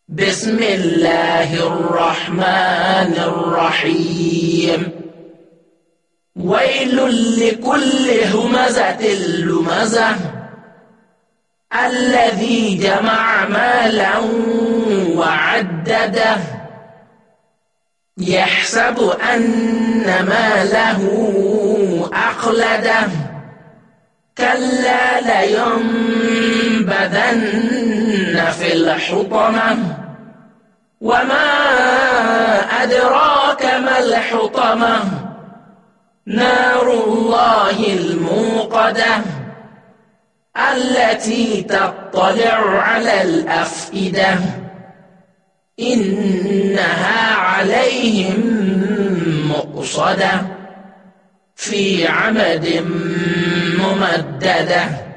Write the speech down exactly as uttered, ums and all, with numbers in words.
بسم الله الرحمن الرحيم ويل لكل همزة لمزة الذي جمع مالا وعدده يحسب أن ماله أخلده كلا لينبذن في الحطمة وما أدراك ما الحطمة نار الله الموقدة التي تطلع على الأفئدة إنها عليهم مؤصدة في عمد ممددة.